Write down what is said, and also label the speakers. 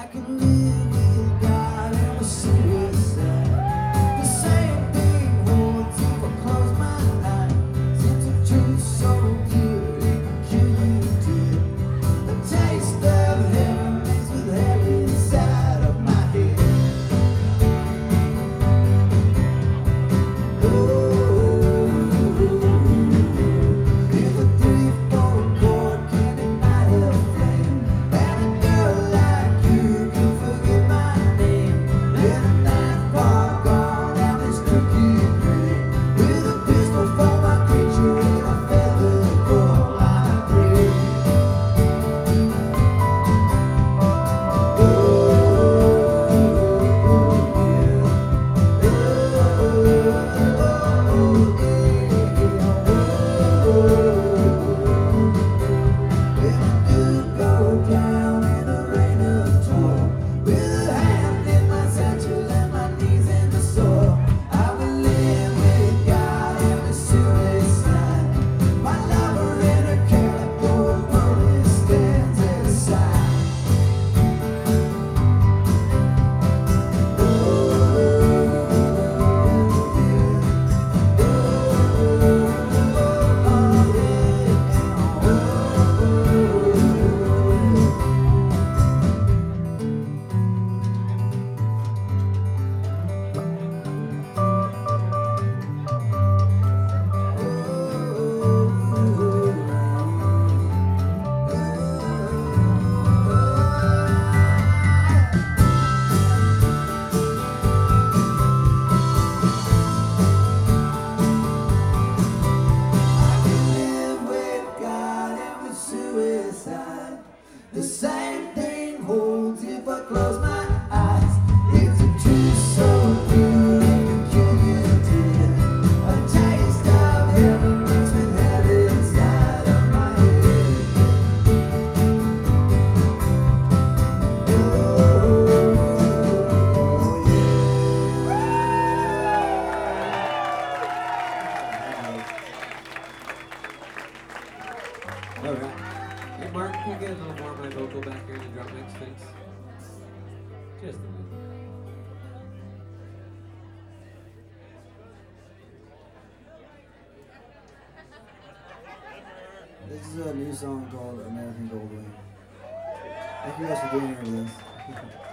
Speaker 1: The same thing holds if I close my eyes. It's a truth so pure and peculiar. A taste of heaven mixed with hell inside of my head.
Speaker 2: All right. Hey, Mark, can you get a little more of my vocal back here in the drum mix, thanks? Just a minute.
Speaker 1: This is a new song called American Goldwing. Thank you guys for being here with us.